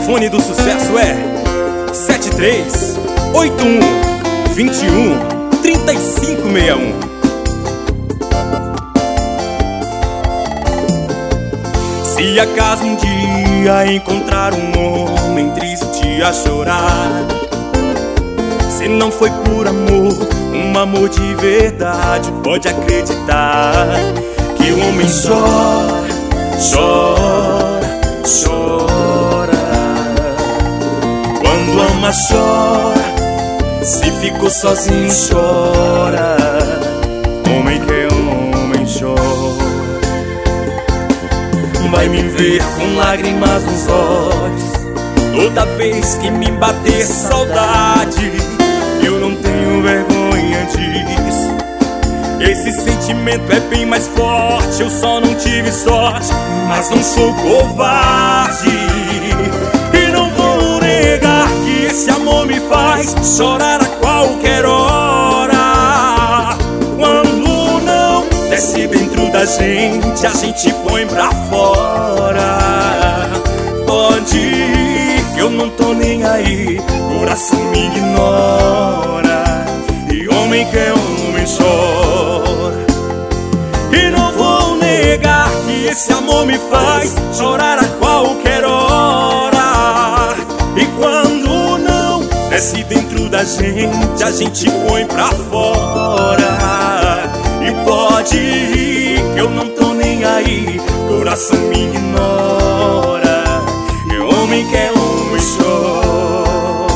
telefone do sucesso é 7381213561. Se acaso um dia encontrar um homem triste a chorar, se não foi por amor, um amor de verdade, pode acreditar que o homem chora, chora, chora. Quando ama chora, se ficou sozinho chora. Homem que é homem chora. Vai me ver com lágrimas nos olhos toda vez que me bater saudade. Eu não tenho vergonha disso. Esse sentimento é bem mais forte. Eu só não tive sorte, mas não sou covarde. E não vou negar que esse amor me faz chorar a qualquer hora. Quando não desce dentro da gente, a gente põe pra fora. Pode ir, que eu não tô nem aí, coração me ignora. E homem que é homem chora. E não vou negar que esse amor me faz chorar a qualquer hora. E quando não desce dentro da gente, a gente põe pra fora. E pode ir, que eu não tô nem aí, coração me ignora. E homem que é homem chora.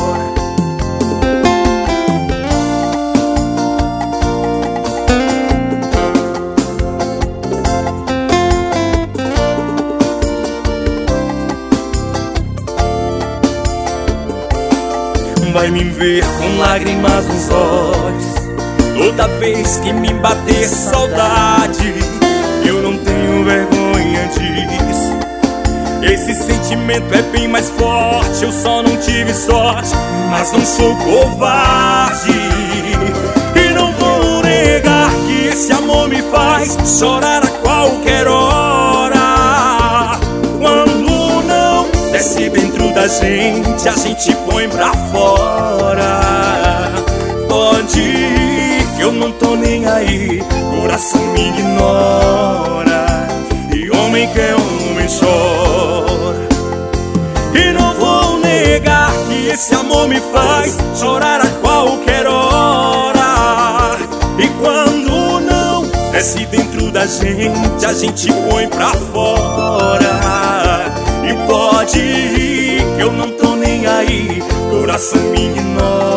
Vai me ver com lágrimas nos olhos toda vez que me bater saudade. Eu não tenho vergonha disso. Esse sentimento é bem mais forte. Eu só não tive sorte, mas não sou covarde. E não vou negar que esse amor me faz chorar a qualquer hora. Quando não desce dentro da gente, a gente põe pra fora. Pode ir, que eu não tô nem aí, coração me ignora. E homem que é homem chora. E não vou negar que esse amor me faz chorar a qualquer hora. E quando não desce dentro da gente, a gente põe pra fora. E pode ir, que eu não tô nem aí, coração me ignora.